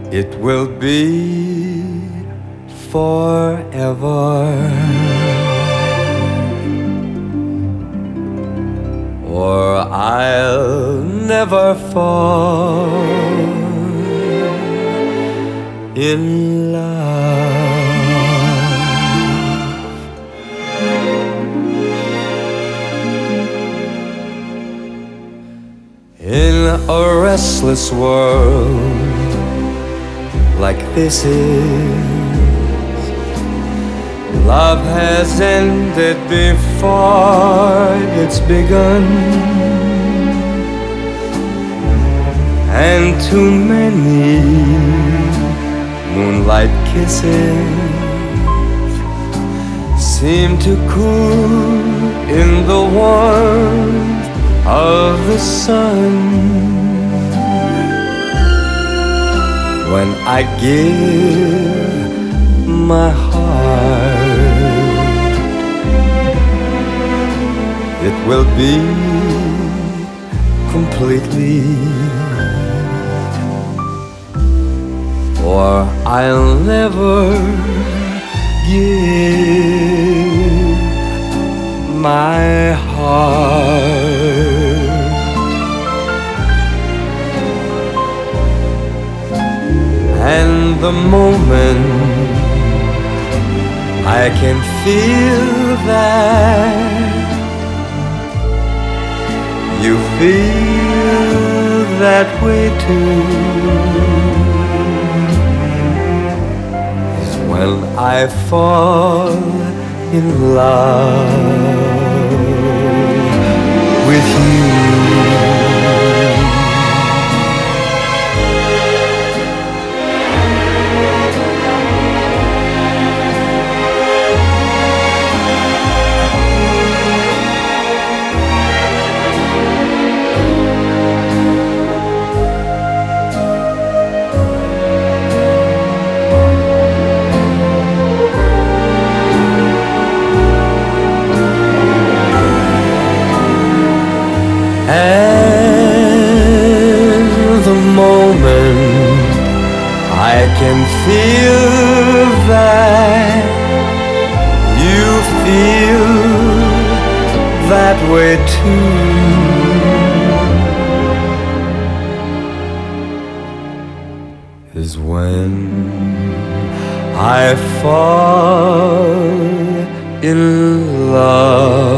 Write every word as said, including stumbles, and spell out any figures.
it will be forever, or I'll never fall in love. In a restless world like this is, love has ended before it's begun, and too many moonlight kisses seem to cool in the warmth of the sun. When I give my heart, it will be completely, or I'll never give my heart. And the moment I can feel that you feel that way too is when I fall in love with you. And the moment I can feel that you feel that way too is when I fall in love